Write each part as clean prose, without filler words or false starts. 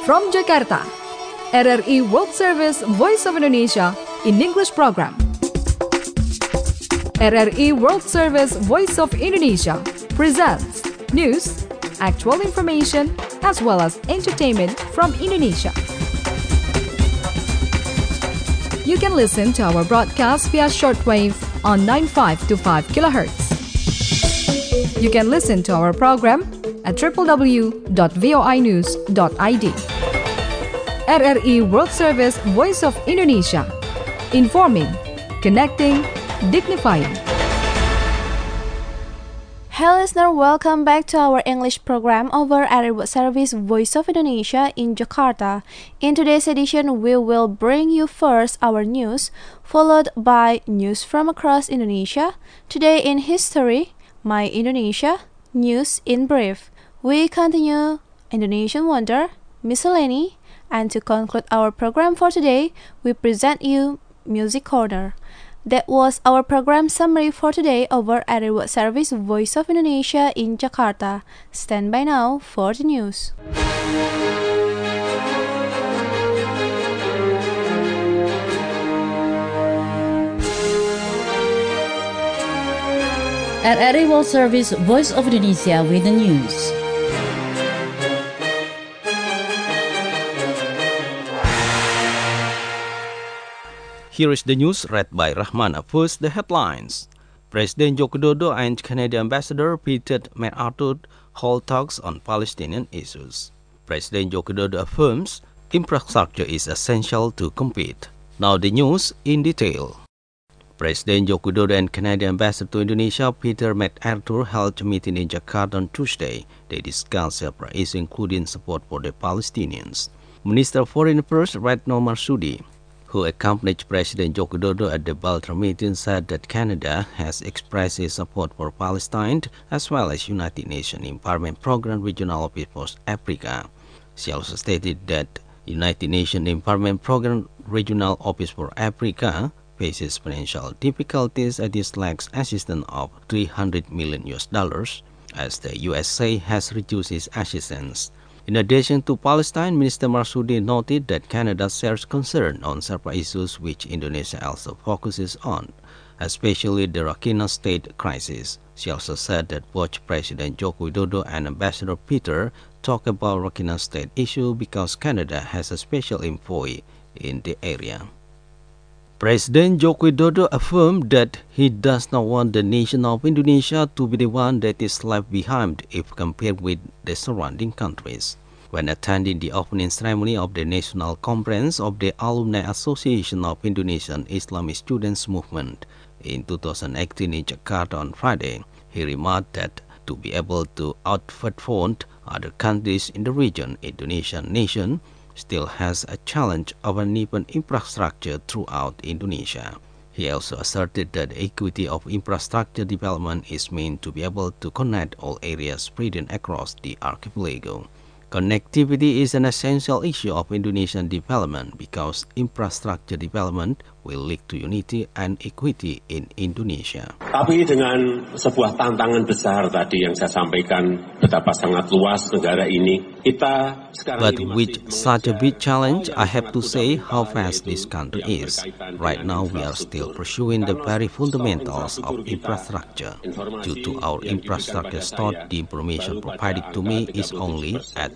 From Jakarta, RRI World Service Voice of Indonesia in English program. RRI World Service Voice of Indonesia presents news, actual information, as well as entertainment from Indonesia. You can listen to our broadcast via shortwave on 9525 kHz. You can listen to our program at www.voinews.id. RRI World Service Voice of Indonesia. Informing, connecting, dignifying. Hello listener, welcome back to our English program over RRI World Service Voice of Indonesia in Jakarta. In today's edition, we will bring you first our news, followed by news from across Indonesia, Today in History, My Indonesia, News in Brief. We continue Indonesian Wonder, Miscellany, and to conclude our program for today, we present you Music Corner. That was our program summary for today over RRI World Service Voice of Indonesia in Jakarta. Stand by now for the news. RRI World Service Voice of Indonesia with the news. Here is the news read by Rahmana. First, the headlines. President Joko Widodo and Canadian Ambassador Peter MacArthur hold talks on Palestinian issues. President Joko Widodo affirms infrastructure is essential to compete. Now the news in detail. President Joko Widodo and Canadian Ambassador to Indonesia Peter MacArthur held a meeting in Jakarta on Tuesday. They discussed several issues including support for the Palestinians. Minister of Foreign Affairs Retno Marsudi, who accompanied President Joko Widodo at the Baltra meeting, said that Canada has expressed its support for Palestine as well as United Nations Empowerment Program Regional Office for Africa. She also stated that United Nations Empowerment Program Regional Office for Africa faces financial difficulties as it lacks assistance of $300 million as the USA has reduced its assistance. In addition to Palestine, Minister Marsudi noted that Canada shares concern on several issues which Indonesia also focuses on, especially the Rakhine State crisis. She also said that both President Joko Widodo and Ambassador Peter talk about Rakhine State issue because Canada has a special envoy in the area. President Joko Widodo affirmed that he does not want the nation of Indonesia to be the one that is left behind if compared with the surrounding countries. When attending the opening ceremony of the National Conference of the Alumni Association of Indonesian Islamic Students Movement in 2018 in Jakarta on Friday, he remarked that to be able to outperform other countries in the region, Indonesian nation still has a challenge of uneven infrastructure throughout Indonesia. He also asserted that the equity of infrastructure development is meant to be able to connect all areas spreading across the archipelago. Connectivity is an essential issue of Indonesian development because infrastructure development will lead to unity and equity in Indonesia. Tapi dengan sebuah tantangan besar tadi yang saya sampaikan betapa sangat luas negara ini, kita sekarang But with such a big challenge, I have to say how vast this country is. Right now, we are still pursuing the very fundamentals of infrastructure. Due to our infrastructure stored, the information provided to me is only at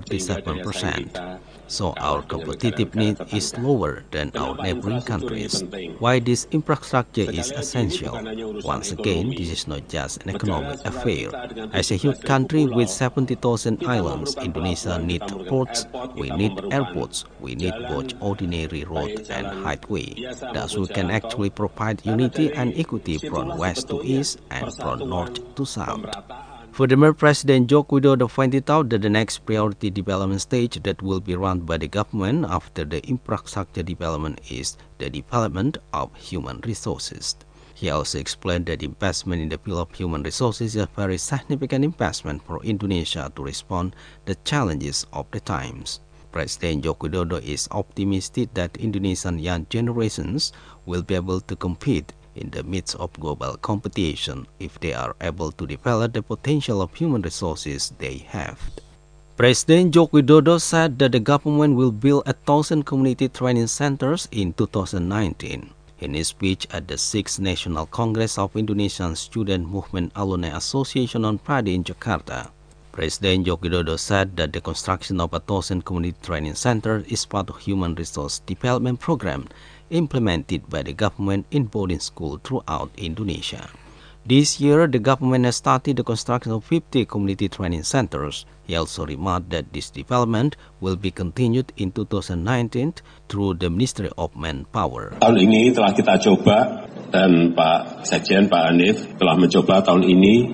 37%. So our competitiveness is lower than our neighboring countries. Why this infrastructure is essential? Once again, this is not just an economic affair. As a huge country with 70,000 islands, Indonesia needs ports, we need airports, we need both ordinary road and highway. Thus we can actually provide unity and equity from west to east and from north to south. Furthermore, President Joko Widodo pointed out that the next priority development stage that will be run by the government after the infrastructure development is the development of human resources. He also explained that investment in the field of human resources is a very significant investment for Indonesia to respond to the challenges of the times. President Joko Widodo is optimistic that Indonesian young generations will be able to compete in the midst of global competition if they are able to develop the potential of human resources they have. President Joko Widodo said that the government will build 1,000 community training centers in 2019. In his speech at the 6th National Congress of Indonesian Student Movement Alumni Association on Friday in Jakarta, President Joko Widodo said that the construction of 1,000 community training centers is part of human resource development program implemented by the government in boarding schools throughout Indonesia. This year, the government has started the construction of 50 community training centers. He also remarked that this development will be continued in 2019 through the Ministry of Manpower. Tahun ini telah kita coba dan Pak Sekjen, Pak Hanif telah mencoba tahun ini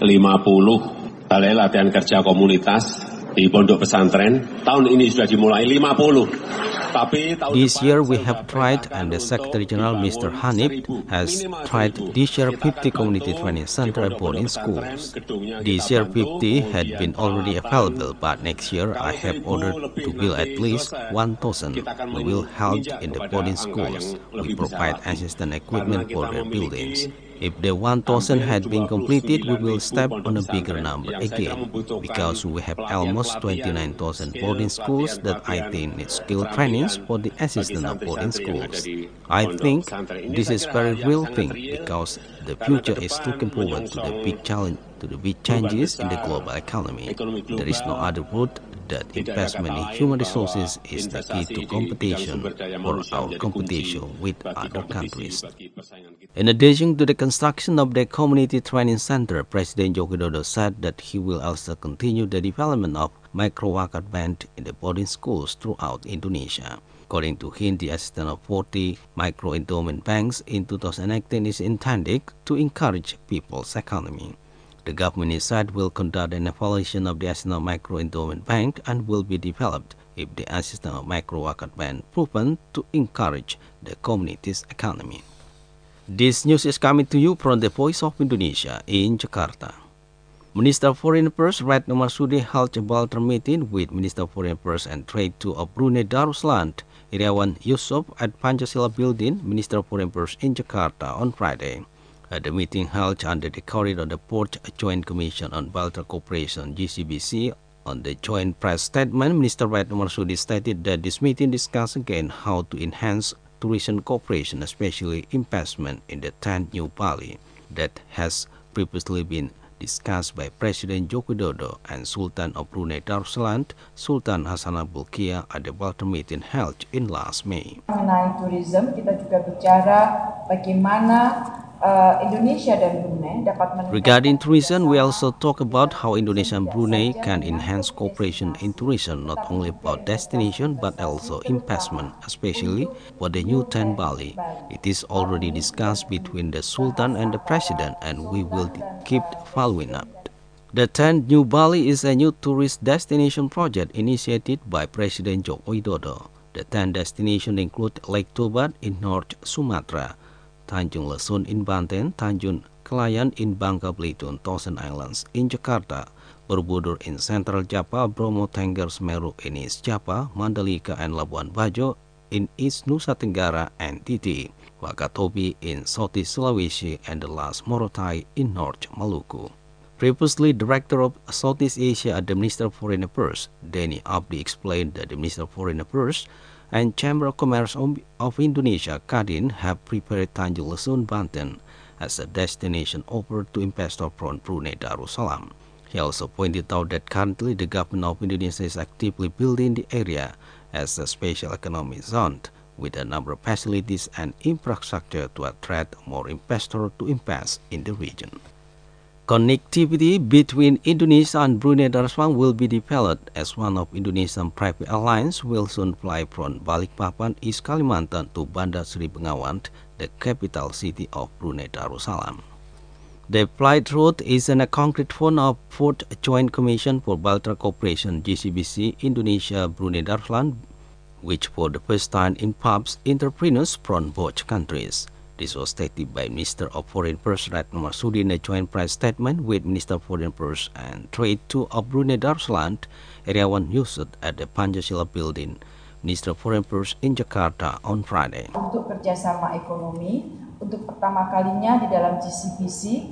50 balai latihan kerja komunitas di pondok pesantren. Tahun ini sudah dimulai 50. This year we have tried, and the Secretary General Mr. Hanif has tried this year 50 community training center at boarding schools. This year 50 had been already available, but next year I have ordered to build at least 1,000. We will help in the boarding schools. We provide assistant equipment for their buildings. If the 1,000 had been completed, we will step on a bigger number again, because we have almost 29,000 boarding schools that I think need skill trainings for the assistant of boarding schools. I think this is very real thing, because the future is looking forward to the big challenge, to the big changes in the global economy. There is no other route that investment in human resources is the key to competition or our competition with other countries. In addition to the construction of the community training center, President Joko Widodo said that he will also continue the development of micro-wakat bank in the boarding schools throughout Indonesia. According to him, the assistance of 40 micro-endowment banks in 2018 is intended to encourage people's economy. The government, he said, will conduct an evaluation of the assistance micro-endowment bank and will be developed if the assistance of micro-wakat bank proven to encourage the community's economy. This news is coming to you from the Voice of Indonesia in Jakarta. Minister of Foreign Affairs Retno Marsudi held a bilateral meeting with Minister of Foreign Affairs and Trade of Brunei Darussalam, Irawan Yusof, at Pancasila Building, Minister of Foreign Affairs in Jakarta on Friday. At the meeting held under the corridor of the Port Joint Commission on Bilateral Cooperation (GCBC), on the joint press statement, Minister Retno Marsudi stated that this meeting discussed again how to enhance tourism cooperation, especially investment in the 10th New Bali that has previously been discussed by President Joko Widodo and Sultan of Brunei Darussalam, Sultan Hassanal Bolkiah, at the bilateral meeting held in last May. Mengenai tourism, kita juga bicara bagaimana Indonesia dan Brunei dapat meningkatkan. Regarding tourism, we also talk about how Indonesia and Brunei can enhance cooperation in tourism, not only about destination but also investment, especially for the new 10 Bali. It is already discussed between the Sultan and the President, and we will keep following up. The 10 New Bali is a new tourist destination project initiated by President Joko Widodo. The 10 destinations include Lake Tobat in North Sumatra, Tanjung Lesung in Banten, Tanjung Kelayan in Bangka Belitung, Thousand Islands in Jakarta, Borobudur in Central Java, Bromo Tengger Semeru in East Java, Mandalika and Labuan Bajo in East Nusa Tenggara and Titi, Wakatobi in Southeast Sulawesi, and the last Morotai in North Maluku. Previously, Director of Southeast Asia at the Minister of Foreign Affairs, Denny Abdi, explained that the Minister of Foreign Affairs and Chamber of Commerce of Indonesia, Kadin, have prepared Tanjung Lesung, Banten as a destination offer to investors from Brunei Darussalam. He also pointed out that currently the government of Indonesia is actively building the area as a special economic zone with a number of facilities and infrastructure to attract more investors to invest in the region. Connectivity between Indonesia and Brunei Darussalam will be developed as one of Indonesian private airlines will soon fly from Balikpapan, East Kalimantan to Bandar Seri Begawan, the capital city of Brunei Darussalam. The flight route is in a concrete form of Port Joint Commission for Bilateral Cooperation (GCBC) Indonesia Brunei Darussalam, which for the first time involves entrepreneurs from both countries. This was stated by Minister of Foreign Affairs Retno Marsudi in a joint press statement with Minister of Foreign Affairs and Trade of Brunei Darussalam, Irawan Yusof, at the Pancasila Building, Minister of Foreign Affairs in Jakarta on Friday. Untuk kerjasama ekonomi, untuk pertama kalinya di dalam GCBC,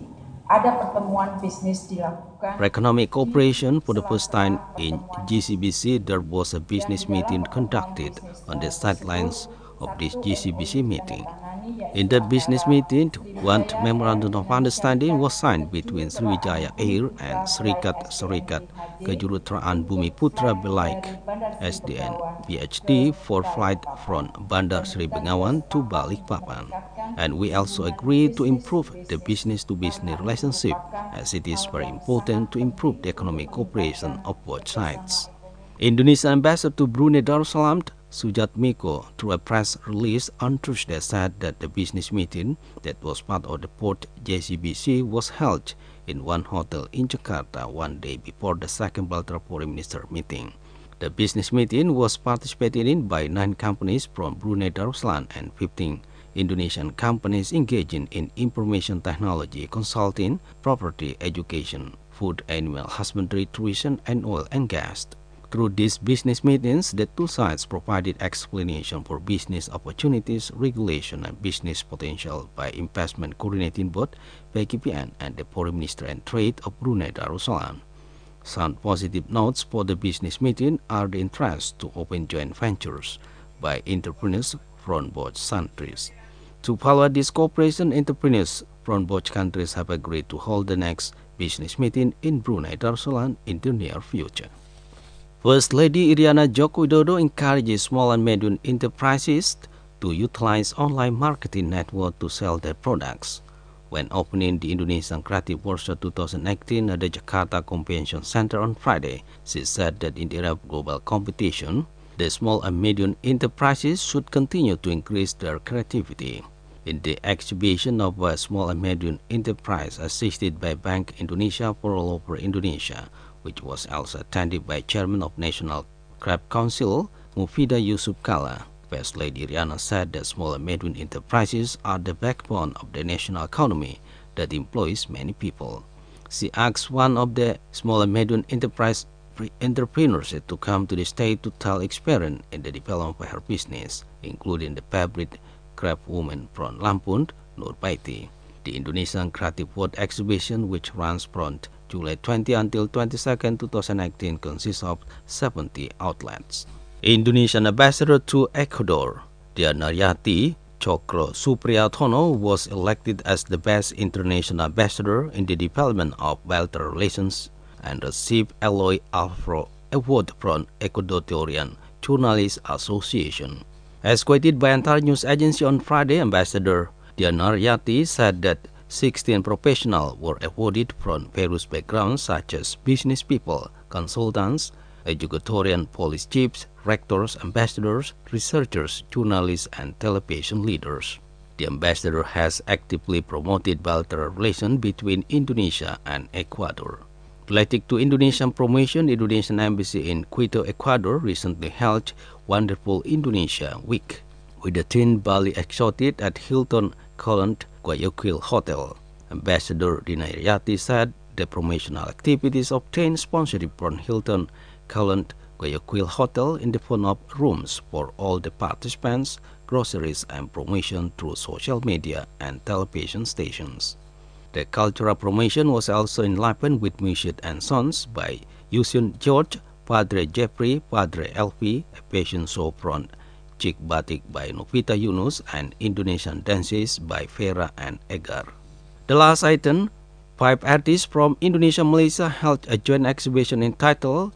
ada pertemuan bisnis dilakukan. For economic cooperation, for the first time in GCBC, there was a business meeting conducted on the sidelines of this GCBC meeting. In that business meeting, one memorandum of understanding was signed between Sriwijaya Air and Serikat Kejuruteraan Bumi Putra Belaik (SDN) BHT for flight from Bandar Sri Begawan to Balikpapan. And we also agreed to improve the business-to-business relationship, as it is very important to improve the economic cooperation of both sides. Indonesian ambassador to Brunei Darussalam, Sujatmiko, through a press release on Tuesday, said that the business meeting that was part of the Port JCBC was held in one hotel in Jakarta one day before the second bilateral foreign minister meeting. The business meeting was participated in by 9 companies from Brunei Darussalam and 15 Indonesian companies engaging in information technology, consulting, property, education, food, animal husbandry, tourism, and oil and gas. Through these business meetings, the two sides provided explanation for business opportunities, regulation, and business potential by investment coordinating both PKPN and the Foreign Minister and Trade of Brunei Darussalam. Some positive notes for the business meeting are the interest to open joint ventures by entrepreneurs from both countries. To follow this cooperation, entrepreneurs from both countries have agreed to hold the next business meeting in Brunei Darussalam in the near future. First Lady Iriana Joko Widodo encourages small and medium enterprises to utilize online marketing network to sell their products. When opening the Indonesian Creative Workshop 2018 at the Jakarta Convention Center on Friday, she said that in the era of global competition, the small and medium enterprises should continue to increase their creativity. In the exhibition of a small and medium enterprise assisted by Bank Indonesia for all over Indonesia, which was also attended by Chairman of National Craft Council, Mufidah Yusuf Kala, First Lady Iriana said that small and medium enterprises are the backbone of the national economy that employs many people. She asked one of the small and medium enterprise entrepreneurs to come to the state to tell experience in the development of her business, including the fabric craft woman from Lampung, Nur Baiti. The Indonesian Creative World Exhibition, which runs from July 20 until 22, 2019, consists of 70 outlets. Indonesian ambassador to Ecuador, Diana Yati Chokro Supriyatono, was elected as the best international ambassador in the development of bilateral relations and received Eloy Alfaro Award from Ecuadorian Journalists Association. As quoted by Antara News Agency on Friday, Ambassador Diana Yati said that 16 professionals were awarded from various backgrounds such as business people, consultants, Ecuadorian police chiefs, rectors, ambassadors, researchers, journalists, and television leaders. The ambassador has actively promoted bilateral relations between Indonesia and Ecuador. Related to Indonesian promotion, the Indonesian Embassy in Quito, Ecuador recently held Wonderful Indonesia Week with the theme Bali Exotic at Hilton Colon Guayaquil Hotel. Ambassador Diana Yati said the promotional activities obtained sponsorship from Hilton Colon Guayaquil Hotel in the form of rooms for all the participants, groceries, and promotion through social media and television stations. The cultural promotion was also enlivened with music and songs by Yusun George, Padre Jeffrey, Padre Elvi, a fashion show from Cik Batik by Novita Yunus, and Indonesian dances by Vera and Egar. The last item, 5 artists from Indonesia and Malaysia held a joint exhibition entitled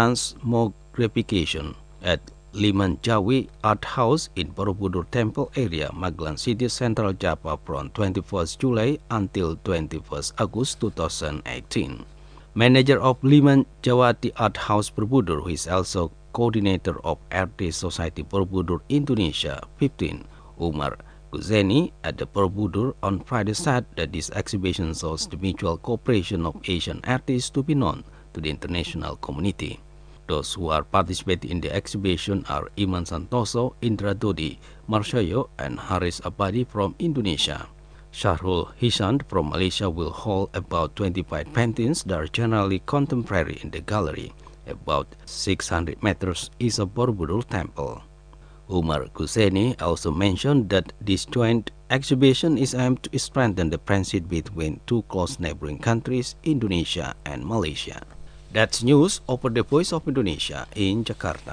Transmogrification at Liman Jawi Art House in Borobudur Temple area, Magelang City, Central Java from 21st July until 21st August 2018. Manager of Liman Jawati Art House Borobudur, who is also coordinator of Artist Society Borobudur Indonesia 15, Umar Guzeni, at the Borobudur on Friday said that this exhibition shows the mutual cooperation of Asian artists to be known to the international community. Those who are participating in the exhibition are Iman Santoso, Indra Dodi, Marshayo, and Haris Abadi from Indonesia. Shahrul Hisand from Malaysia will hold about 25 paintings that are generally contemporary in the gallery, about 600 meters east of Borobudur Temple. Umar Guzeni also mentioned that this joint exhibition is aimed to strengthen the friendship between two close neighboring countries, Indonesia and Malaysia. That's news over the Voice of Indonesia in Jakarta.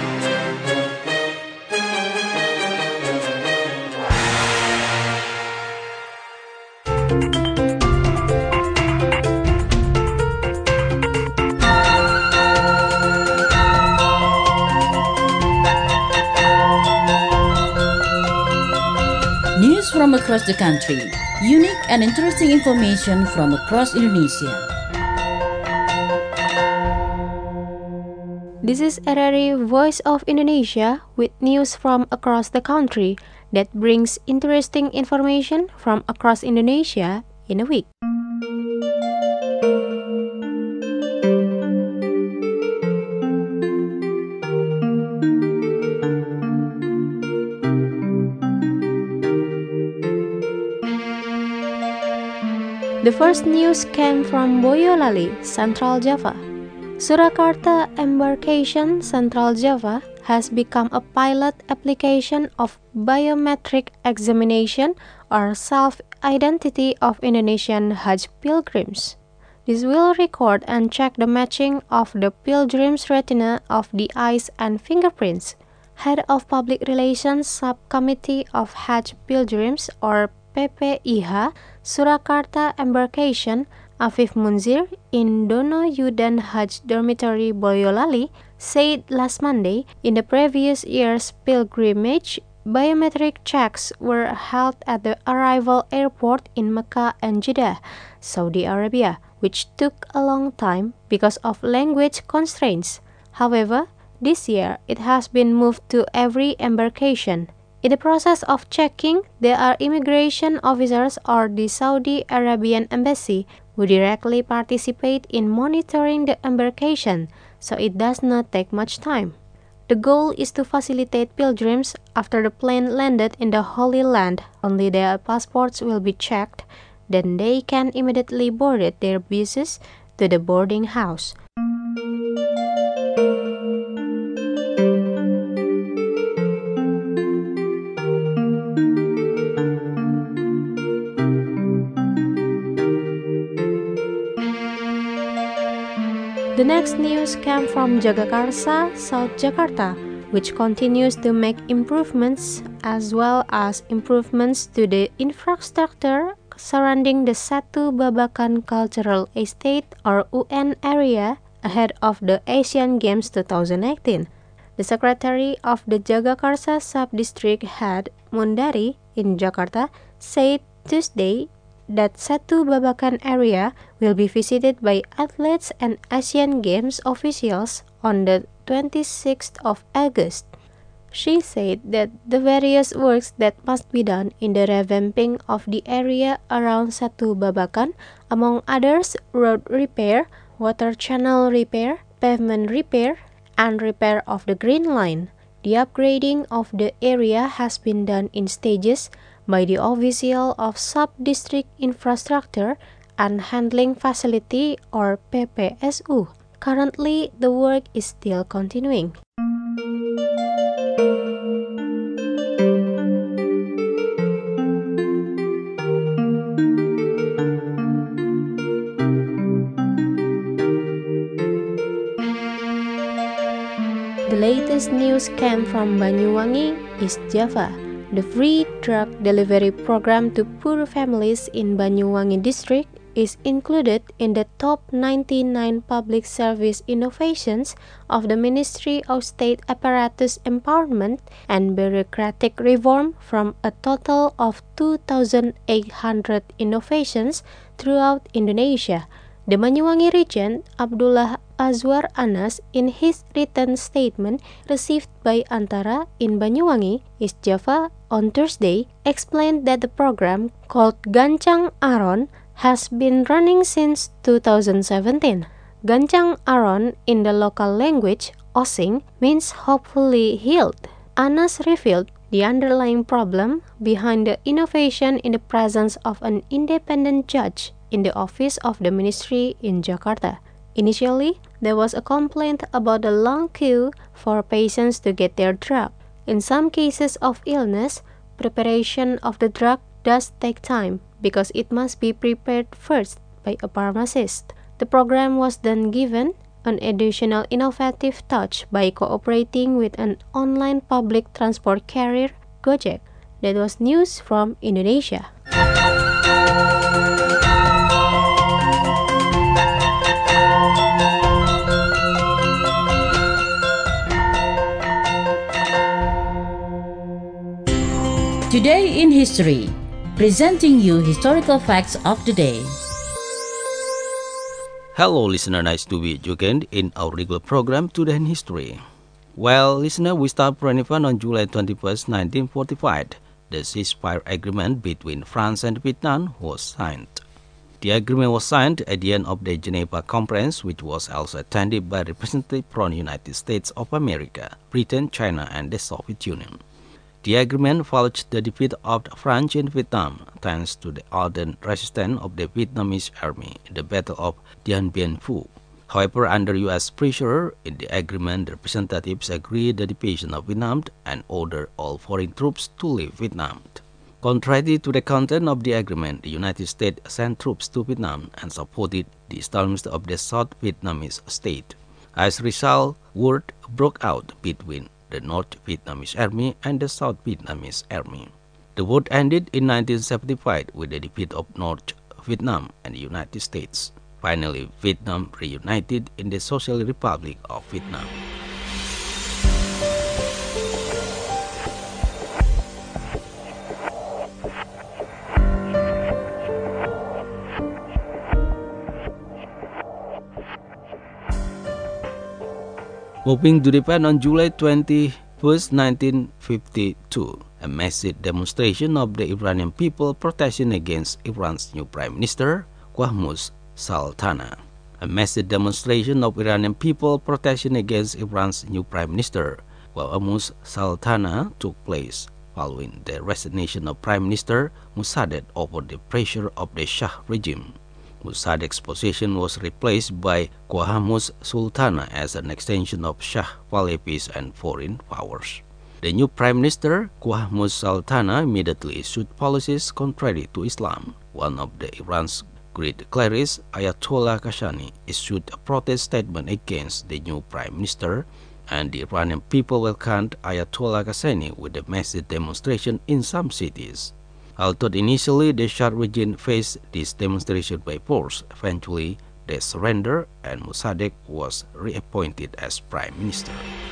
News from across the country. Unique and interesting information from across Indonesia. This is RRI Voice of Indonesia with news from across the country that brings interesting information from across Indonesia in a week. The first news came from Boyolali, Central Java. Surakarta Embarkation, Central Java has become a pilot application of biometric examination or self-identity of Indonesian Hajj pilgrims. This will record and check the matching of the pilgrim's retina of the eyes and fingerprints. Head of Public Relations Subcommittee of Hajj Pilgrims or PPIH Surakarta Embarkation, Afif Munzir, in Dono Yudan Hajj Dormitory Boyolali, said last Monday in the previous year's pilgrimage, biometric checks were held at the arrival airport in Mecca and Jeddah, Saudi Arabia, which took a long time because of language constraints. However, this year it has been moved to every embarkation. In the process of checking, there are immigration officers or the Saudi Arabian embassy who directly participate in monitoring the embarkation, so it does not take much time. The goal is to facilitate pilgrims after the plane landed in the Holy Land. Only their passports will be checked, then they can immediately board their buses to the boarding house. The next news came from Jagakarsa, South Jakarta, which continues to make improvements as well as improvements to the infrastructure surrounding the Satu Babakan Cultural Estate or UN area ahead of the Asian Games 2018. The Secretary of the Jagakarsa Sub-District Head Mundari in Jakarta said Tuesday that Satu Babakan area will be visited by athletes and Asian Games officials on the 26th of August. She said that the various works that must be done in the revamping of the area around Satu Babakan, among others road repair, water channel repair, pavement repair, and repair of the Green Line. The upgrading of the area has been done in stages by the Official of Sub-District Infrastructure and Handling Facility or PPSU. Currently, the work is still continuing. The latest news came from Banyuwangi, East Java. The free drug delivery program to poor families in Banyuwangi district is included in the top 99 public service innovations of the Ministry of State Apparatus Empowerment and Bureaucratic Reform from a total of 2,800 innovations throughout Indonesia. The Banyuwangi Regent Abdullah Azwar Anas, in his written statement received by Antara in Banyuwangi, East Java, on Thursday, explained that the program, called Gancang Aron, has been running since 2017. Gancang Aron in the local language, Osing, means hopefully healed. Anas revealed the underlying problem behind the innovation in the presence of an independent judge in the office of the ministry in Jakarta. Initially, there was a complaint about the long queue for patients to get their drug. In some cases of illness, preparation of the drug does take time because it must be prepared first by a pharmacist. The program was then given an additional innovative touch by cooperating with an online public transport carrier, Gojek. That was news from Indonesia. Today in History, presenting you historical facts of the day. Hello listener, nice to be you again in our regular program Today in History. Well, listener, we start from on July 21st, 1945. The ceasefire agreement between France and Vietnam was signed. The agreement was signed at the end of the Geneva Conference, which was also attended by representatives from the United States of America, Britain, China, and the Soviet Union. The agreement followed the defeat of the French in Vietnam, thanks to the ardent resistance of the Vietnamese army in the Battle of Dien Bien Phu. However, under U.S. pressure in the agreement, the representatives agreed the division of Vietnam and ordered all foreign troops to leave Vietnam. Contrary to the content of the agreement, the United States sent troops to Vietnam and supported the establishment of the South Vietnamese state. As a result, war broke out between the North Vietnamese Army and the South Vietnamese Army. The war ended in 1975 with the defeat of North Vietnam and the United States. Finally, Vietnam reunited in the Social Republic of Vietnam. Moving to Japan on July 21st, 1952, a massive demonstration of the Iranian people protesting against Iran's new Prime Minister, Qahmus Sultana. A massive demonstration of Iranian people protesting against Iran's new Prime Minister, Qahmus Sultana, took place following the resignation of Prime Minister Mossadegh over the pressure of the Shah regime. Mossadegh's position was replaced by Qahmus Sultana as an extension of Shah Pahlavi's and foreign powers. The new Prime Minister, Qahmus Sultana, immediately issued policies contrary to Islam. One of Iran's great clerics, Ayatollah Kashani, issued a protest statement against the new Prime Minister, and the Iranian people welcomed Ayatollah Kashani with a massive demonstration in some cities. Although initially the Shah regime faced this demonstration by force, eventually they surrendered and Mossadegh was reappointed as Prime Minister.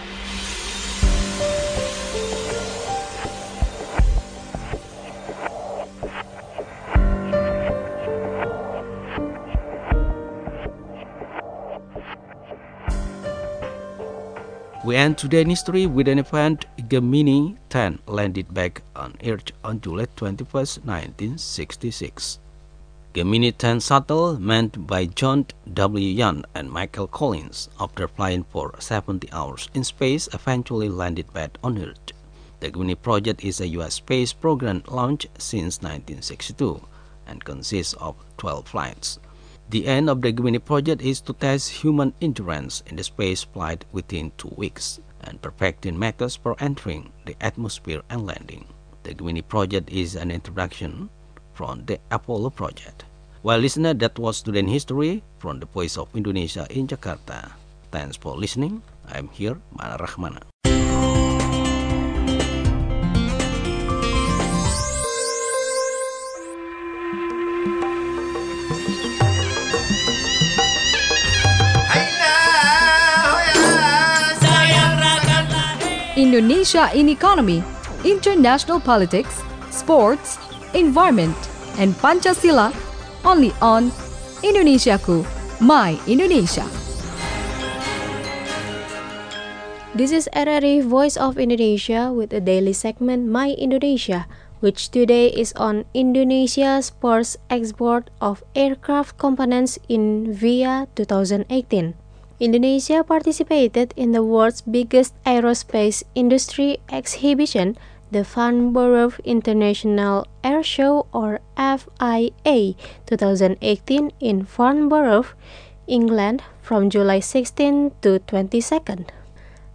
We end today's history with an event. Gemini 10 landed back on Earth on July 21st, 1966. Gemini 10 shuttle, manned by John W. Young and Michael Collins, after flying for 70 hours in space, eventually landed back on Earth. The Gemini project is a U.S. space program launched since 1962 and consists of 12 flights. The aim of the Gemini project is to test human endurance in the space flight within 2 weeks and perfecting methods for entering the atmosphere and landing. The Gemini project is an introduction from the Apollo project. Well, listener, that was today's history from the Voice of Indonesia in Jakarta. Thanks for listening. I'm here, Mana Rahmana. Indonesia in economy, international politics, sports, environment, and Pancasila, only on Indonesiaku, My Indonesia. This is RRI Voice of Indonesia with a daily segment My Indonesia, which today is on Indonesia's first export of aircraft components in VIA 2018. Indonesia participated in the world's biggest aerospace industry exhibition, the Farnborough International Air Show, or FIA 2018 in Farnborough, England from July 16 to 22nd.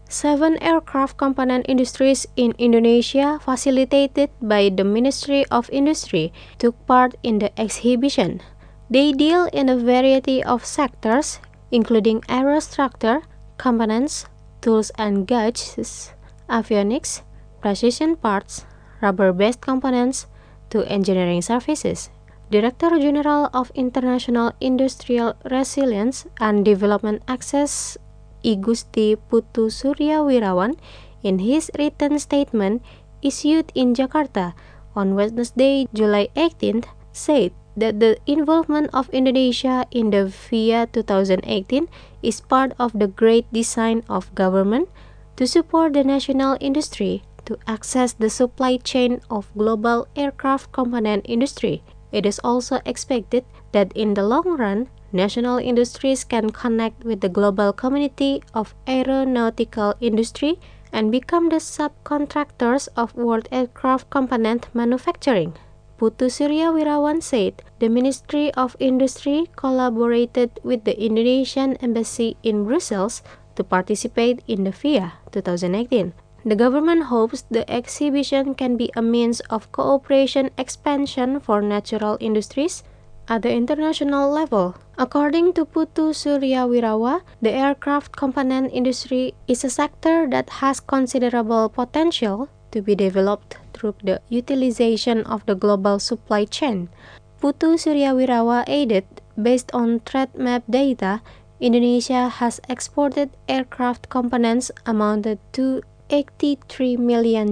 7 aircraft component industries in Indonesia, facilitated by the Ministry of Industry, took part in the exhibition. They deal in a variety of sectors, including aerostructure, components, tools and gauges, avionics, precision parts, rubber-based components, to engineering services. Director General of International Industrial Resilience and Development Access I Gusti Putu Suryawirawan, in his written statement issued in Jakarta on Wednesday, July 18th, said that the involvement of Indonesia in the VIA 2018 is part of the great design of government to support the national industry to access the supply chain of global aircraft component industry. It is also expected that in the long run, national industries can connect with the global community of aeronautical industry and become the subcontractors of world aircraft component manufacturing. Putu Suryawirawan said the Ministry of Industry collaborated with the Indonesian Embassy in Brussels to participate in the VIA 2018. The government hopes the exhibition can be a means of cooperation expansion for natural industries at the international level. According to Putu Suryawirawan, the aircraft component industry is a sector that has considerable potential to be developed through the utilization of the global supply chain. Putu Suryawirawan added, based on trade map data, Indonesia has exported aircraft components amounted to $83 million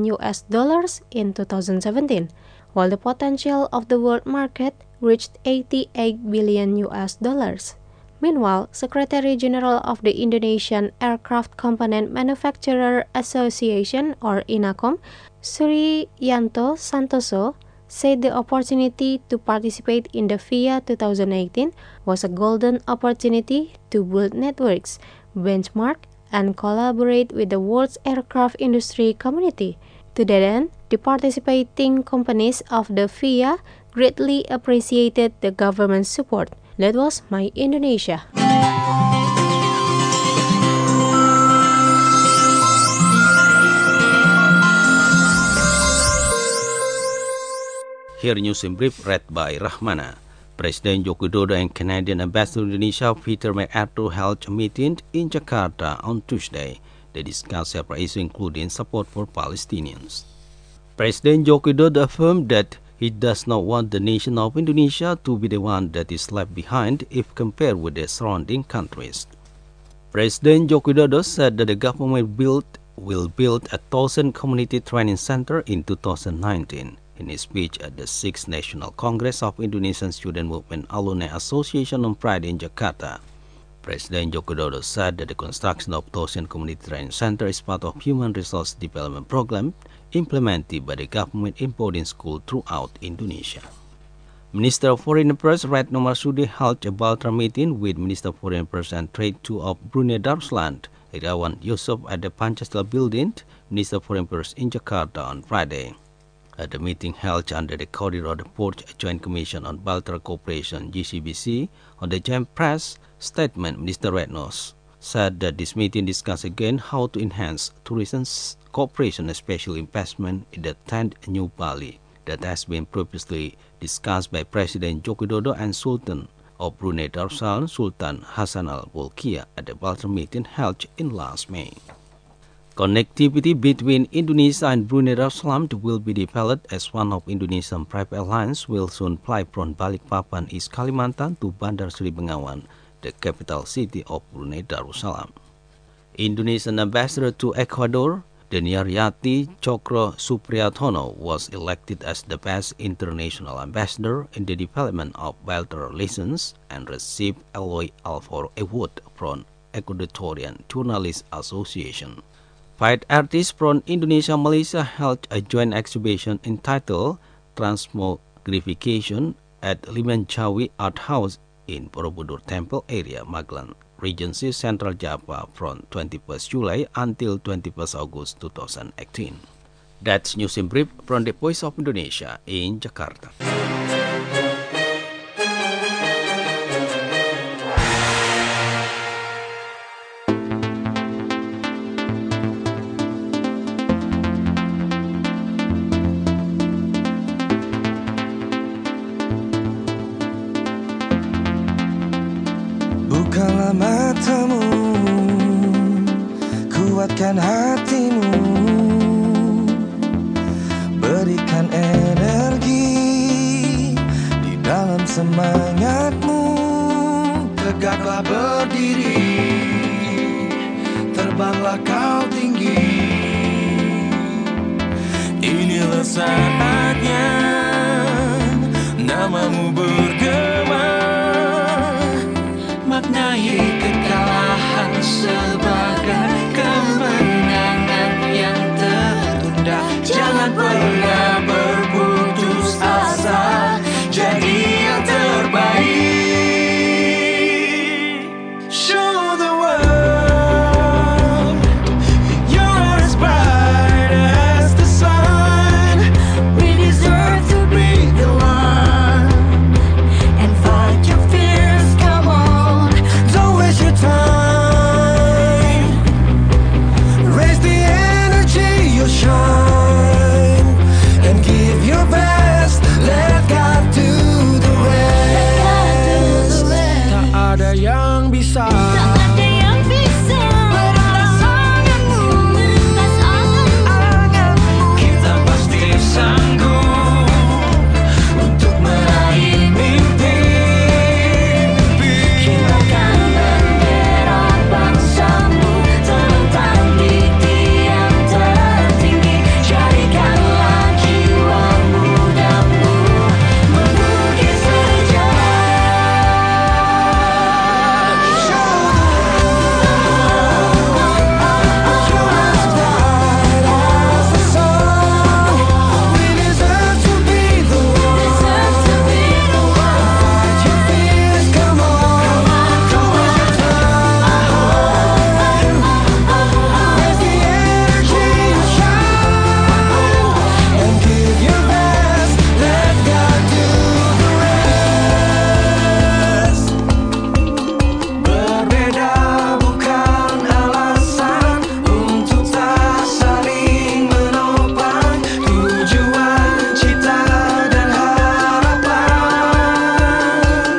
in 2017, while the potential of the world market reached $88 billion. Meanwhile, Secretary General of the Indonesian Aircraft Component Manufacturer Association, or INACOM, Suryanto Santoso, said the opportunity to participate in the VIA 2018 was a golden opportunity to build networks, benchmark, and collaborate with the world's aircraft industry community. To that end, the participating companies of the VIA greatly appreciated the government's support. That was My Indonesia. Here news in brief read by Rahmana. President Joko Widodo and Canadian Ambassador to Indonesia Peter MacArthur held a meeting in Jakarta on Tuesday. They discussed several issues including support for Palestinians. President Joko Widodo affirmed that he does not want the nation of Indonesia to be the one that is left behind if compared with the surrounding countries. President Joko Widodo said that the government will build 1,000 community training centers in 2019. In his speech at the 6th National Congress of Indonesian Student Movement Alumni Association on Friday in Jakarta, President Joko Widodo said that the construction of 1,000 community training centers is part of Human Resource Development Program implemented by the government in boarding schools throughout Indonesia. Minister of Foreign Affairs Retno Marsudi held a bilateral meeting with Minister of Foreign Affairs and Trade II of Brunei Darussalam, Irawan Yusof, at the Pancasila Building, Minister of Foreign Affairs in Jakarta on Friday. At the meeting held under the corridor of the Fourth Joint Commission on Bilateral Cooperation (GCBC), on the joint press statement, Minister Retno said that this meeting discussed again how to enhance tourism cooperation, especially investment in the 10th New Bali that has been previously discussed by President Joko Widodo and Sultan of Brunei Darussalam, Sultan Hassan Al Bolkiah, at the bilateral meeting held in last May. Connectivity between Indonesia and Brunei Darussalam will be developed as one of Indonesian private airlines will soon fly from Balikpapan, East Kalimantan to Bandar Seri Begawan, the capital city of Brunei Darussalam. Indonesian ambassador to Ecuador, Deniaryati Cokro Supriyatono, was elected as the best international ambassador in the development of bilateral relations and received Eloy Alfaro Award from Ecuadorian Journalists Association. 5 artists from Indonesia and Malaysia held a joint exhibition entitled Transmogrification at Limancawi Art House in Borobudur Temple area, Magelang, Regency, Central Java from 21st July until 21st August 2018. That's news in brief from the Voice of Indonesia in Jakarta. Tenangkan hatimu, berikan energi di dalam semangatmu. Tegaklah berdiri, terbanglah kau tinggi. Inilah saatnya namamu bergema. Maknai kekalahan sebagai kemenangan yang tertunda. Jangan pernah berputus asa, jadi yang terbaik. Show the world you're as bright as the sun. We deserve to be the one and fight your fears. Come on, don't waste your time. Raise the energy, you'll shine, and give your best. Let God do the rest. Tak ada yang bisa. Kita pasti sanggup untuk meraih mimpi. Kibarkan bendera bangsamu, terbang di tiang tertinggi. Jadikanlah jiwa mudamu mengukir sejarah. We deserve to be the one. Fight your fears, come on. Don't waste your time. Raise the energy, shine, and give your best. Let God do the rest. Berbeda bukan alasan untuk tak saling menopang tujuan, cita, dan harapan.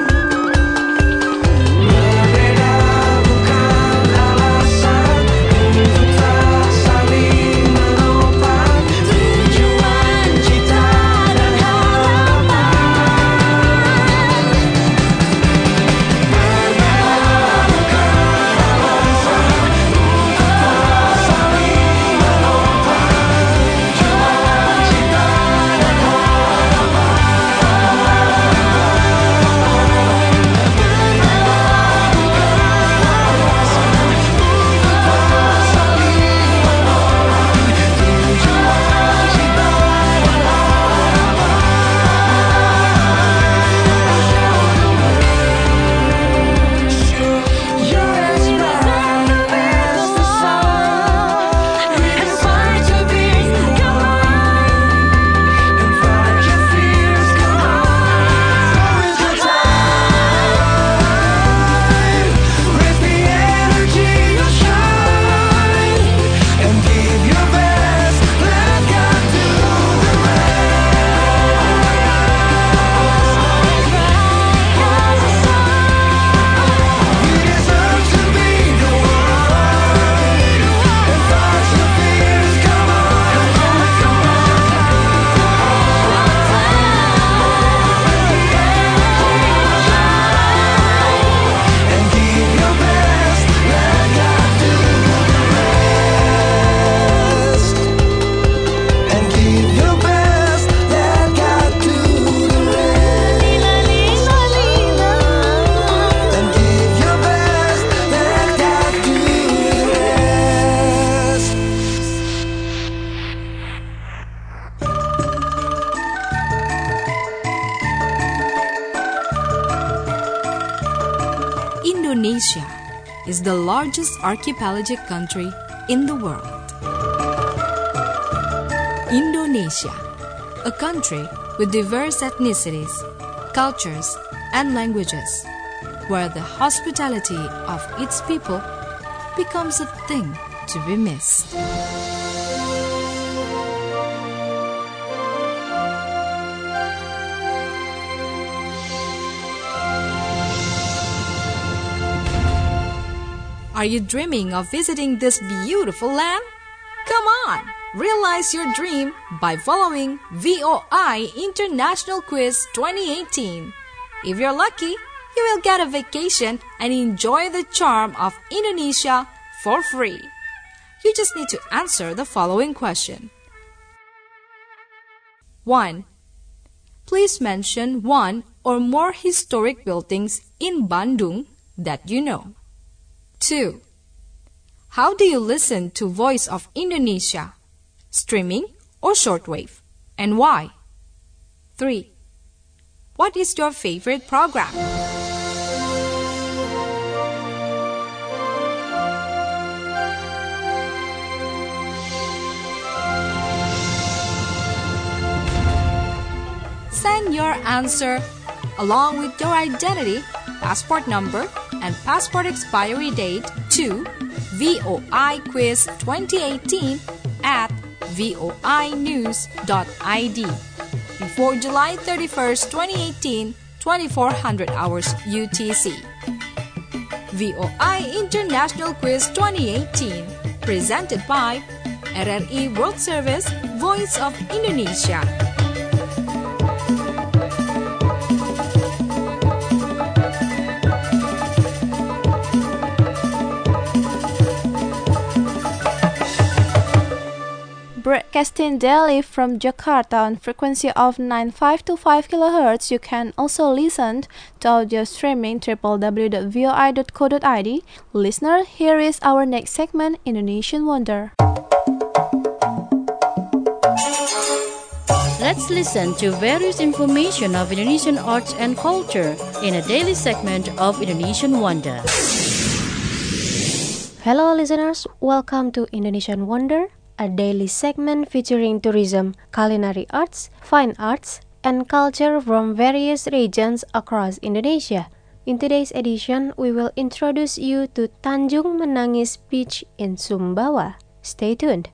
Berbeda bukan alasan untuk tak saling menopang tujuan, cita, dan Indonesia is the largest archipelagic country in the world. Indonesia, a country with diverse ethnicities, cultures, and languages, where the hospitality of its people becomes a thing to be missed. Are you dreaming of visiting this beautiful land? Come on, realize your dream by following VOI International Quiz 2018. If you're lucky, you will get a vacation and enjoy the charm of Indonesia for free. You just need to answer the following question. 1. Please mention one or more historic buildings in Bandung that you know. 2. How do you listen to Voice of Indonesia? Streaming or shortwave? And why? 3. What is your favorite program? Send your answer along with your identity, passport number, and passport expiry date to voiquiz2018 at voinews.id before July 31st, 2018, 2400 hours UTC. VOI International Quiz 2018, presented by RRI World Service, Voice of Indonesia. Broadcasting daily from Jakarta on frequency of 9525 kHz, you can also listen to audio streaming www.voi.co.id. Listener, here is our next segment, Indonesian Wonder. Let's listen to various information of Indonesian arts and culture in a daily segment of Indonesian Wonder. Hello listeners, welcome to Indonesian Wonder, a daily segment featuring tourism, culinary arts, fine arts, and culture from various regions across Indonesia. In today's edition, we will introduce you to Tanjung Menangis Beach in Sumbawa. Stay tuned.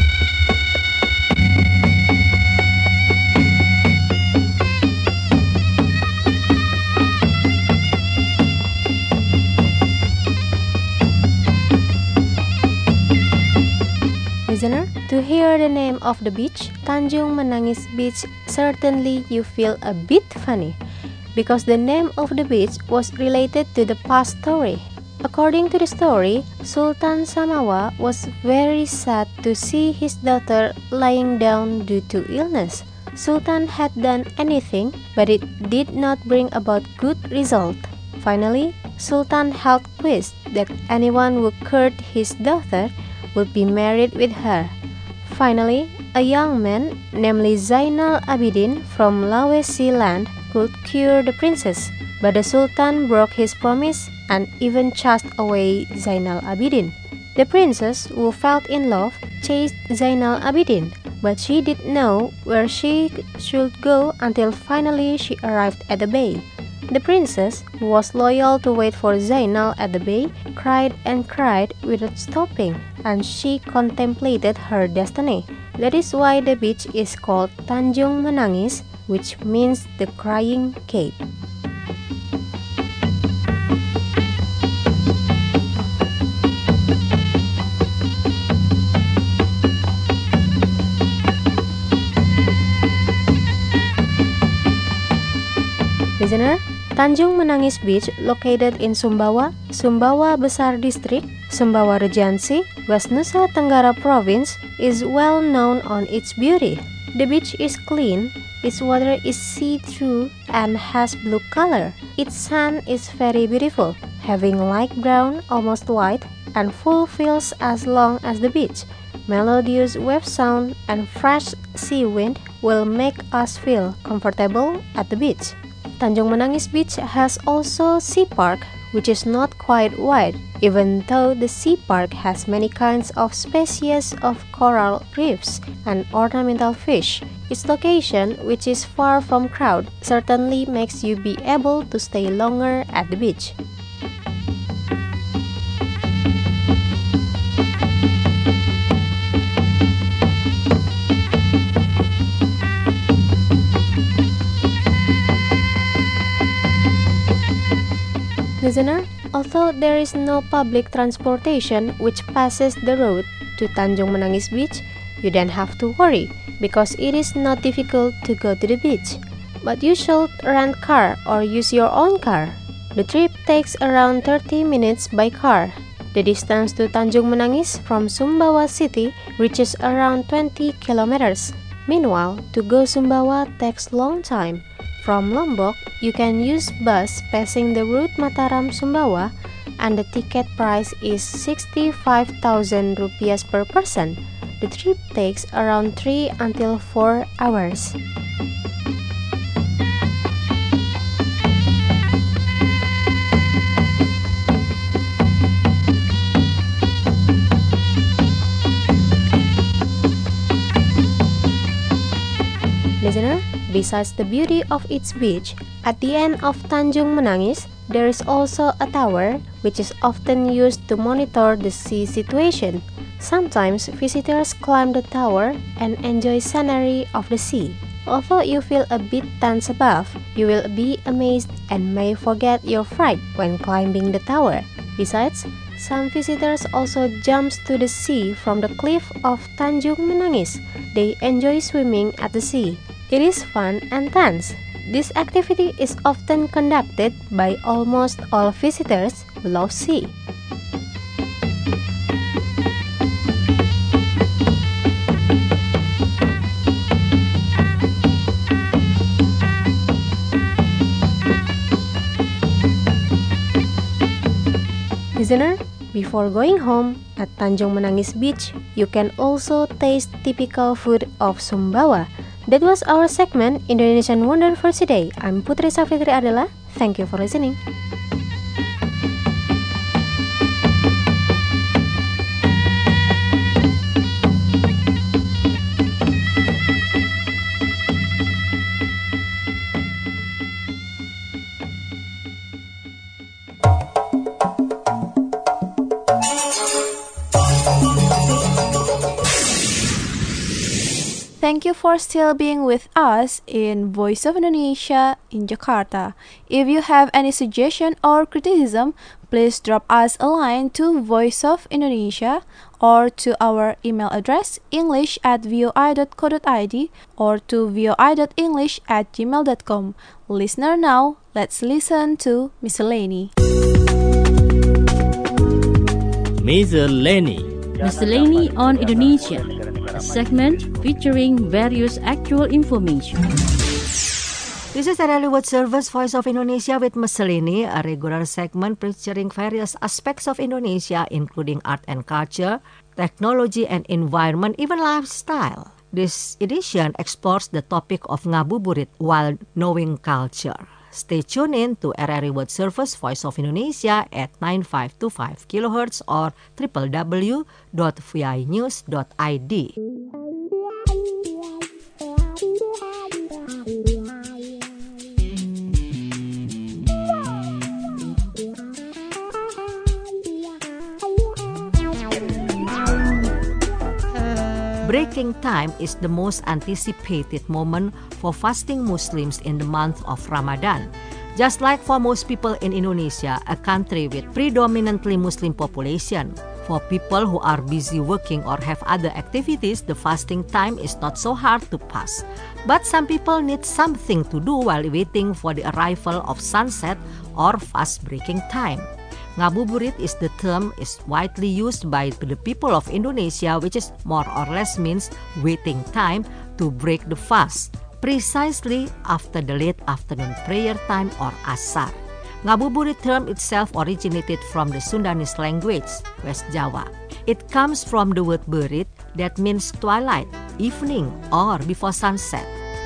Listener, to hear the name of the beach, Tanjung Menangis Beach, certainly you feel a bit funny, because the name of the beach was related to the past story. According to the story, Sultan Samawa was very sad to see his daughter lying down due to illness. Sultan had done anything, but it did not bring about good result. Finally, Sultan held quiz that anyone who cured his daughter would be married with her. Finally, a young man, namely Zainal Abidin from Lawesi land, could cure the princess, but the Sultan broke his promise and even chased away Zainal Abidin. The princess, who fell in love, chased Zainal Abidin, but she didn't know where she should go until finally she arrived at the bay. The princess, who was loyal to wait for Zainal at the bay, cried and cried without stopping, and she contemplated her destiny. That is why the beach is called Tanjung Menangis, which means the crying cape. Listener, Tanjung Menangis Beach, located in Sumbawa, Sumbawa Besar District, Sumbawa Regency, West Nusa Tenggara Province, is well known on its beauty. The beach is clean, its water is see-through and has blue color. Its sand is very beautiful, having light brown, almost white, and full fields as long as the beach. Melodious wave sound and fresh sea wind will make us feel comfortable at the beach. Tanjung Menangis Beach has also sea park, which is not quite wide, even though the sea park has many kinds of species of coral reefs and ornamental fish. Its location, which is far from crowd, certainly makes you be able to stay longer at the beach. Listener, Although there is no public transportation which passes the road to Tanjung Menangis Beach, you don't have to worry because it is not difficult to go to the beach. But you should rent car or use your own car. The trip takes around 30 minutes by car. The distance to Tanjung Menangis from Sumbawa city reaches around 20 kilometers. Meanwhile, to go Sumbawa takes long time. From Lombok, you can use bus passing the route Mataram-Sumbawa and the ticket price is 65,000 rupiah per person. The trip takes around 3 until 4 hours. Listener, besides the beauty of its beach, at the end of Tanjung Menangis, there is also a tower which is often used to monitor the sea situation. Sometimes visitors climb the tower and enjoy scenery of the sea. Although you feel a bit tense above, you will be amazed and may forget your fright when climbing the tower. Besides, some visitors also jump to the sea from the cliff of Tanjung Menangis. They enjoy swimming at the sea. It is fun and tense. This activity is often conducted by almost all visitors who love sea. Listener, before going home at Tanjung Menangis Beach, you can also taste typical food of Sumbawa. That was our segment Indonesian Wonder for today. I'm Putri Safitri Adela. Thank you for listening. Thank you for still being with us in Voice of Indonesia in Jakarta. If you have any suggestion or criticism, please drop us a line to Voice of Indonesia or to our email address english@voi.co.id or to voi.english@gmail.com. Listener now, let's listen to Miscellany. Miscellany. Miscellany on Indonesia, a segment featuring various actual information. This is the Daily World Service Voice of Indonesia with Miscellany, a regular segment featuring various aspects of Indonesia, including art and culture, technology and environment, even lifestyle. This edition explores the topic of ngabuburit while knowing culture. Stay tuned in to RRI World Service Voice of Indonesia at 9525 kHz or www.vinews.id. Breaking time is the most anticipated moment for fasting Muslims in the month of Ramadan. Just like for most people in Indonesia, a country with predominantly Muslim population, for people who are busy working or have other activities, the fasting time is not so hard to pass. But some people need something to do while waiting for the arrival of sunset or fast breaking time. Ngabuburit is the term is widely used by the people of Indonesia, which is more or less means waiting time to break the fast, precisely after the late afternoon prayer time or asar. Ngabuburit term itself originated from the Sundanese language, West Java. It comes from the word burit that means twilight, evening, or before sunset.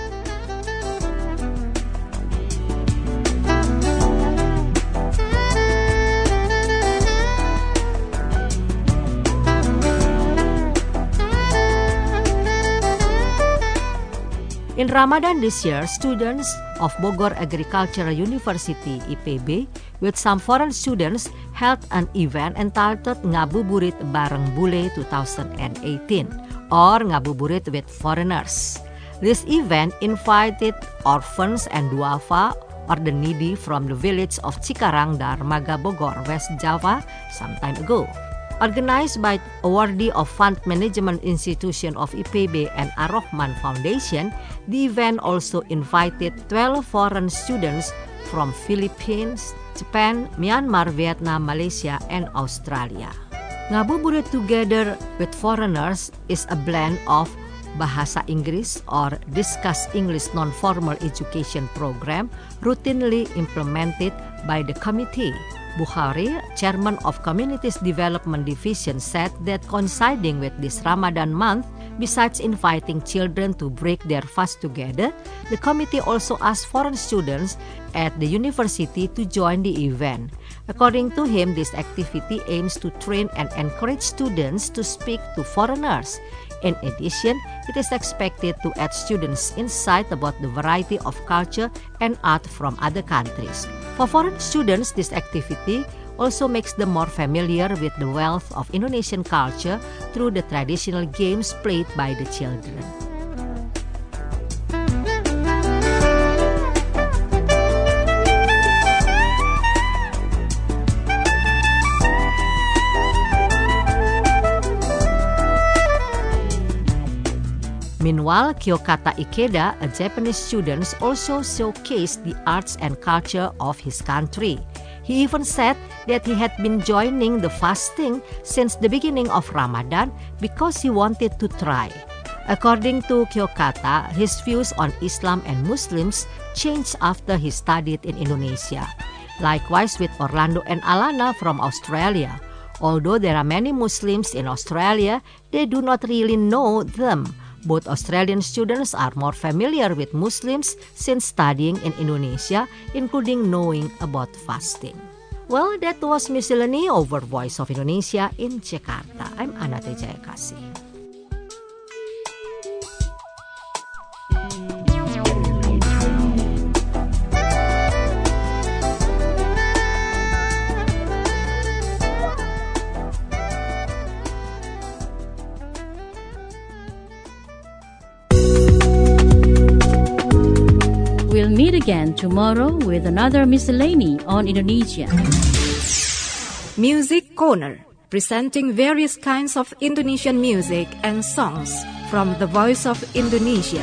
In Ramadan this year, students of Bogor Agricultural University (IPB) with some foreign students held an event entitled Ngabuburit Bareng Bule 2018 or Ngabuburit with Foreigners. This event invited orphans and duafa or the needy from the village of Cikarang, Darmaga, Bogor, West Java, some time ago. Organized by awardee of Fund Management Institution of IPB and Ar-Rahman Foundation, the event also invited 12 foreign students from Philippines, Japan, Myanmar, Vietnam, Malaysia, and Australia. Ngabuburit together with foreigners is a blend of Bahasa Inggris or Discuss English Non-Formal Education program routinely implemented by the committee. Bukhari, chairman of Communities Development Division, said that coinciding with this Ramadan month, besides inviting children to break their fast together, the committee also asked foreign students at the university to join the event. According to him, this activity aims to train and encourage students to speak to foreigners. In addition, it is expected to add students insight about the variety of culture and art from other countries. For foreign students, this activity also makes them more familiar with the wealth of Indonesian culture through the traditional games played by the children. Meanwhile, Kyokata Ikeda, a Japanese student, also showcased the arts and culture of his country. He even said that he had been joining the fasting since the beginning of Ramadan because he wanted to try. According to Kyokata, his views on Islam and Muslims changed after he studied in Indonesia. Likewise with Orlando and Alana from Australia. Although there are many Muslims in Australia, they do not really know them. Both Australian students are more familiar with Muslims since studying in Indonesia, including knowing about fasting. Well, that was Miscellany over Voice of Indonesia in Jakarta. I'm Anate Jayakasih. We'll meet again tomorrow with another miscellany on Indonesia. Music Corner, presenting various kinds of Indonesian music and songs from the Voice of Indonesia.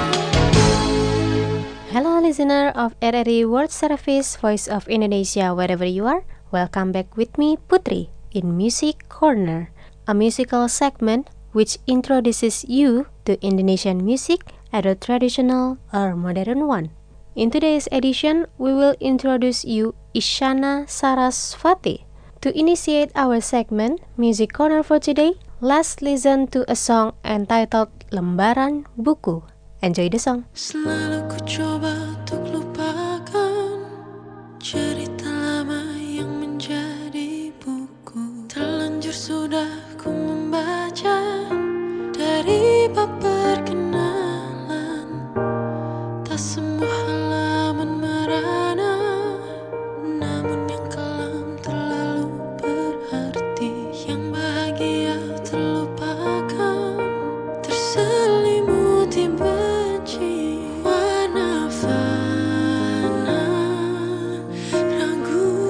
Hello listener of RRI World Service Voice of Indonesia wherever you are. Welcome back with me Putri in Music Corner, a musical segment which introduces you to Indonesian music, either traditional or modern one. In today's edition, we will introduce you Isyana Sarasvati. To initiate our segment, Music Corner for today, let's listen to a song entitled Lembaran Buku. Enjoy the song. Selalu ku coba untuk lupakan cerita lama yang menjadi buku. Terlanjur sudah ku membaca dari bab perkenalan. Tak semua halaman merana, namun yang kelam terlalu berarti. Yang bahagia terlupakan, terselimuti benci. Warna fana, ragu,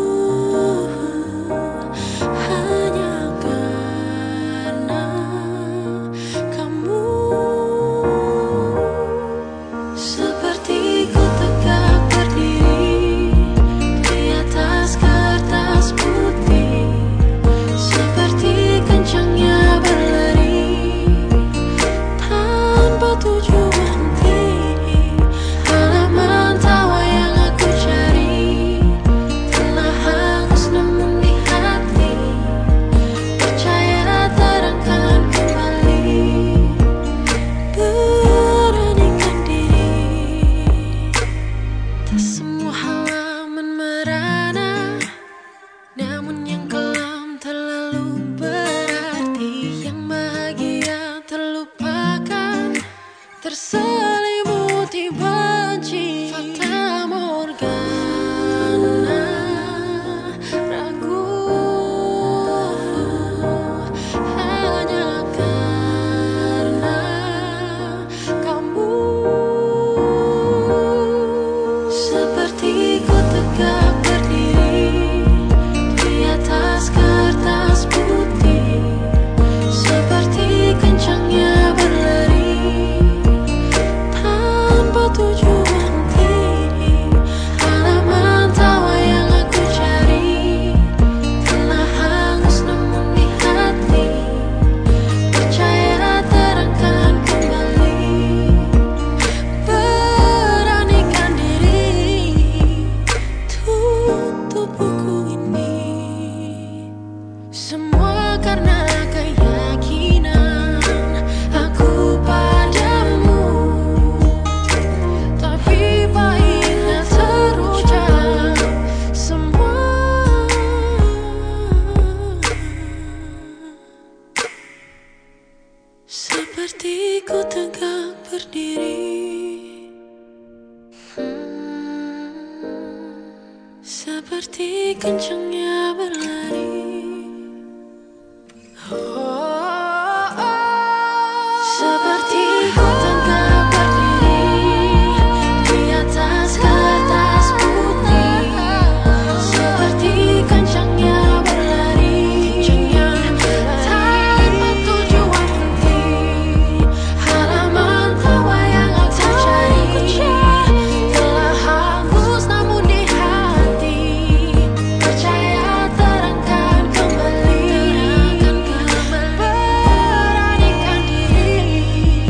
hanya karena kamu. Seperti ku tegak berdiri di atas kertas putih, seperti kencangnya berlari tanpa tujuan tinggi. Halaman tawa yang aku cari telah hangus namun di hati, percaya terangkan kembali, beranikan diri. Tak semua halaman merana, namun yang kelam terlalu berarti. Yang bahagia terlupakan, terselimuti benci. Fata Morgana, ragu, hanya karena kamu. Seperti kencangnya berlari. Seperti ku tengah berdiri di atas kertas putih. Seperti kencangnya berlari tanpa tujuan henti. Halaman tawa yang aku cari telah hapus namun di hati. Percaya terangkan kembali, beranikan diri.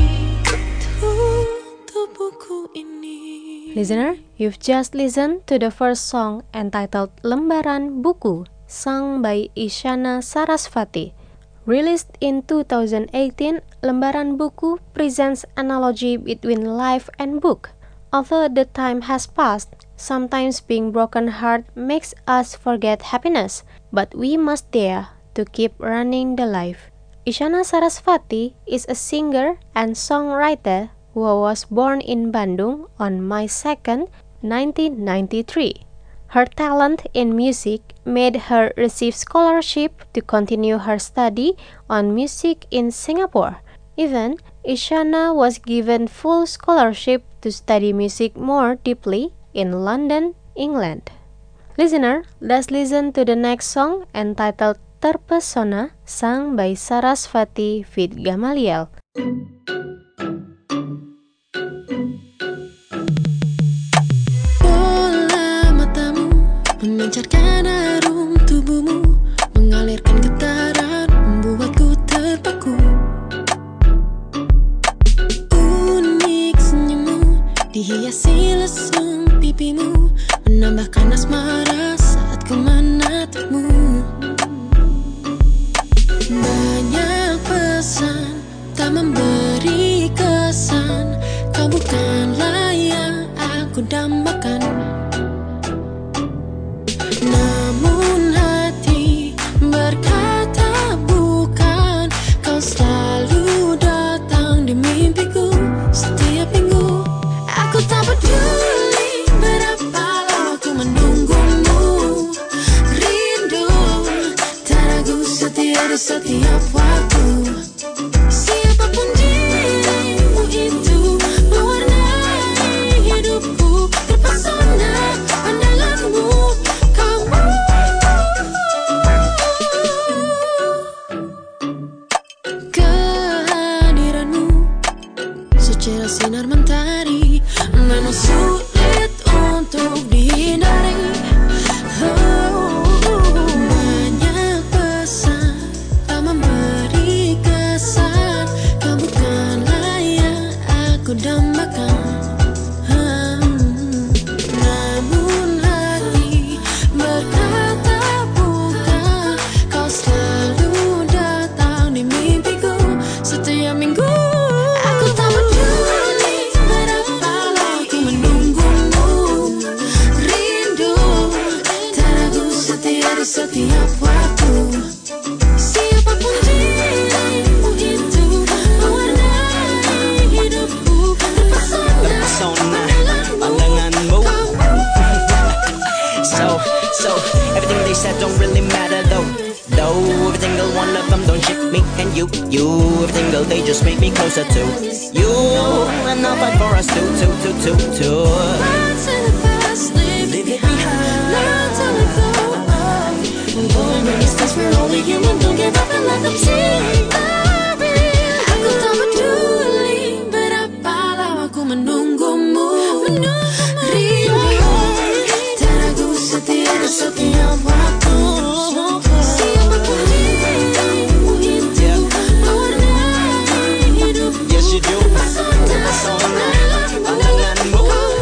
Tutup buku ini. Listener, you've just listened to the first song entitled Lembaran Buku, sung by Isyana Sarasvati. Released in 2018, Lembaran Buku presents analogy between life and book. Although the time has passed, sometimes being broken heart makes us forget happiness, but we must dare to keep running the life. Isyana Sarasvati is a singer and songwriter who was born in Bandung on May 2nd, 1993. Her talent in music made her receive scholarship to continue her study on music in Singapore. Even Isyana was given full scholarship to study music more deeply in London, England. Listener, let's listen to the next song entitled Terpesona, sung by Sarasvati with Gamaliel. Bola matamu memancarkan harum tubuhmu, mengalirkan getaran, membuatku terpaku. Unik senyummu dihiasi lesung pipimu, menambahkan asmara saat ku menatapmu. Banyak pesan tak memberi kesan, kau bukanlah yang aku dambakan. Namun hati berkata bukan, kau selalu datang di mimpiku setiap minggu. Aku tak peduli berapa lama ku menunggumu, rindu tak ragu setia di setiap waktu. Siapapun dirimu itu mewarnai hidupku, terpesona pandanganmu, kamu. Kehadiranmu secara sinar mentari memang sulit untuk dihindari. Banyak pesan tak memberi kesan, kau bukanlah yang aku dambakan. Namun hati berkata bukan, kau selalu datang di mimpiku setiap minggu. Aku tak peduli berapa lama ku menunggumu, rindu tak ragu setia di setiap waktu. Siapapun dirimu itu mewarnai hidupku, terpesona pandanganmu, kamu. So everything they said don't really matter though. Every single one of them don't ship me and you. Every single they just make me closer to you, and I'll fight for us too. Run to the past, leave it behind. Learn to let go. Going the distance, we're only human. Don't give up and let them see. Aku tak peduli berapa lama ku menunggumu, rindu tak ragu setia di setiap waktu. Siapapun dirimu itu mewarnai hidupku. Yes you do. Terpesona pandanganmu.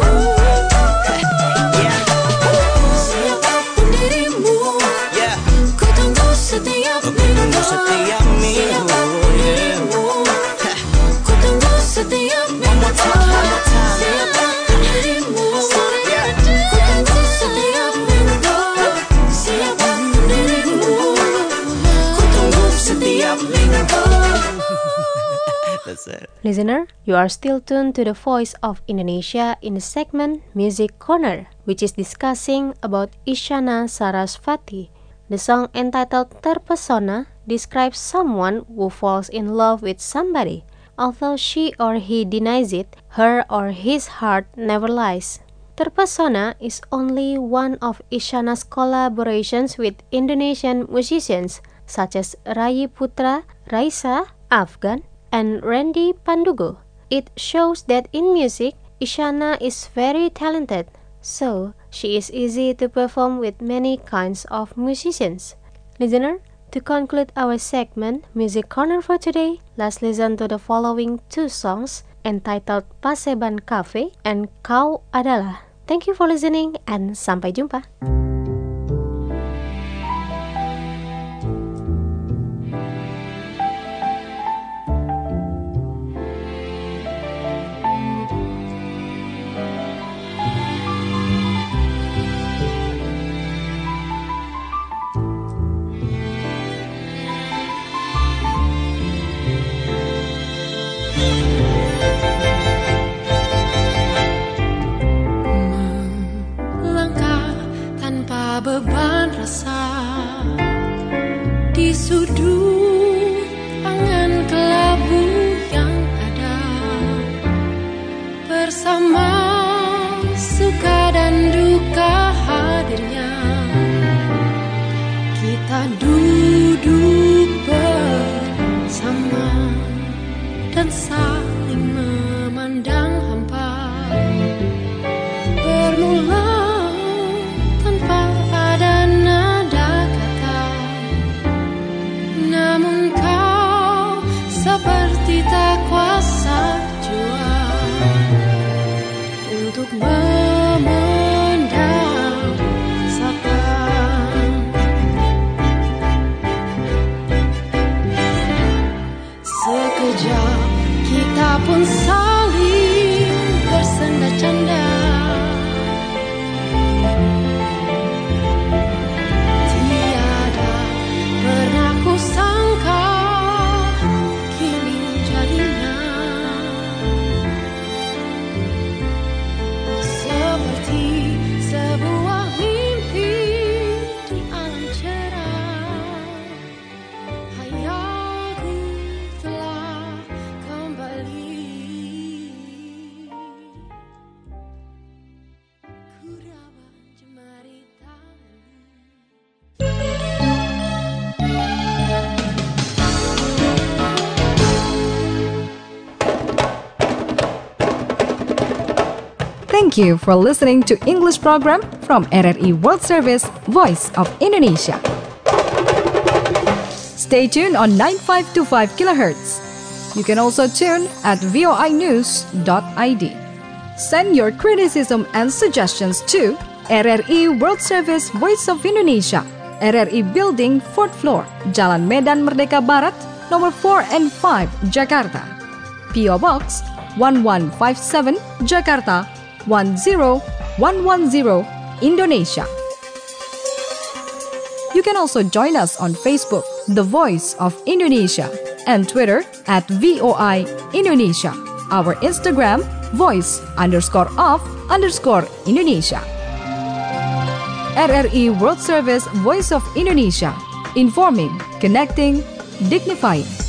Yeah. Siapapun dirimu, Yeah. ku tunggu setiap Aku tunggu minggu. setiap minggu. Yeah. Ku tunggu setiap minggu. Siapapun dirimu, Yeah. ku tunggu setiap minggu. Siapapun dirimu, ku tunggu setiap minggu. That's it. Listener, you are still tuned to the Voice of Indonesia in the segment Music Corner. which is discussing about Isyana Sarasvati. The song entitled Terpesona describes someone who falls in love with somebody. Although she or he denies it, her or his heart never lies. Terpesona is only one of Isyana's collaborations with Indonesian musicians such as Rai Putra, Raisa, Afgan, and Randy Pandugo. It shows that in music, Isyana is very talented, so she is easy to perform with many kinds of musicians. Listener, to conclude our segment Music Corner for today, let's listen to the following two songs entitled Paseban Cafe and Kau Adalah. Thank you for listening and sampai jumpa. Beban rasa di sudut angan kelabu yang ada, bersama suka dan duka hadirnya, kita duduk bersama dan saling memandang hampa. Bermula tanpa ada nada kata, namun kau seperti tak kuasa jua untuk memendam sapa. Sekejap kita pun saling bersenda canda. Thank you for listening to English program from RRI World Service, Voice of Indonesia. Stay tuned on 9525 kHz. You can also tune at voinews.id. Send your criticism and suggestions to RRI World Service, Voice of Indonesia, RRI Building, 4th floor, Jalan Medan Merdeka Barat, nomor 4 and 5, Jakarta. PO Box 1157, Jakarta 10110, Indonesia. You can also join us on Facebook, The Voice of Indonesia, and Twitter at VOI Indonesia. Our Instagram, voice_of_Indonesia. RRI World Service, Voice of Indonesia. Informing, connecting, dignifying.